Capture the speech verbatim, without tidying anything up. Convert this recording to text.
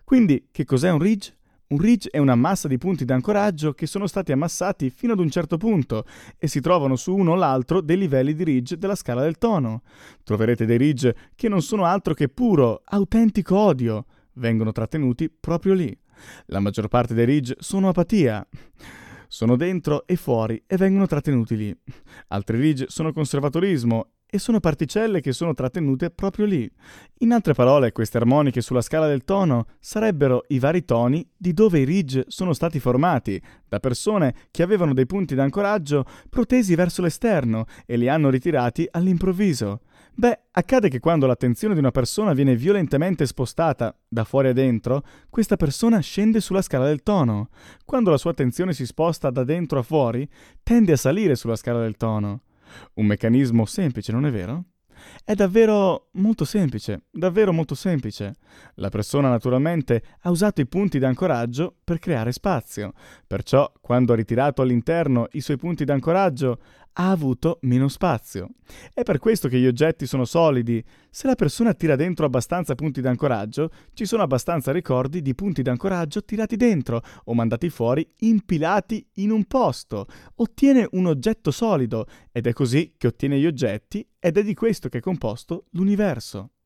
Quindi, che cos'è un ridge? Un ridge è una massa di punti d'ancoraggio che sono stati ammassati fino ad un certo punto e si trovano su uno o l'altro dei livelli di ridge della scala del tono. Troverete dei ridge che non sono altro che puro, autentico odio. Vengono trattenuti proprio lì. La maggior parte dei ridge sono apatia. Sono dentro e fuori e vengono trattenuti lì. Altri ridge sono conservatorismo e sono particelle che sono trattenute proprio lì. In altre parole, queste armoniche sulla scala del tono sarebbero i vari toni di dove i ridge sono stati formati, da persone che avevano dei punti d'ancoraggio protesi verso l'esterno e li hanno ritirati all'improvviso. Beh, accade che quando l'attenzione di una persona viene violentemente spostata da fuori a dentro, questa persona scende sulla scala del tono. Quando la sua attenzione si sposta da dentro a fuori, tende a salire sulla scala del tono. Un meccanismo semplice, non è vero? È davvero molto semplice, davvero molto semplice. La persona naturalmente ha usato i punti d'ancoraggio per creare spazio, perciò quando ha ritirato all'interno i suoi punti d'ancoraggio ha avuto meno spazio. È per questo che gli oggetti sono solidi. Se la persona tira dentro abbastanza punti d'ancoraggio, ci sono abbastanza ricordi di punti d'ancoraggio tirati dentro o mandati fuori impilati in un posto. Ottiene un oggetto solido ed è così che ottiene gli oggetti ed è di questo che è composto l'universo.